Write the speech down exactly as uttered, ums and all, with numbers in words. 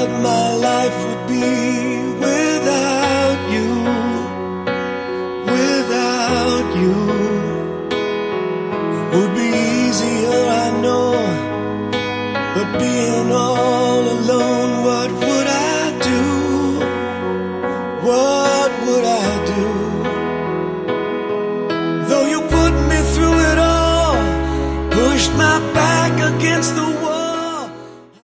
what my life would be without you, without you. Would be easier, I know, but being all alone, what would I do? What would I do? Though you put me through it all, pushed my back against the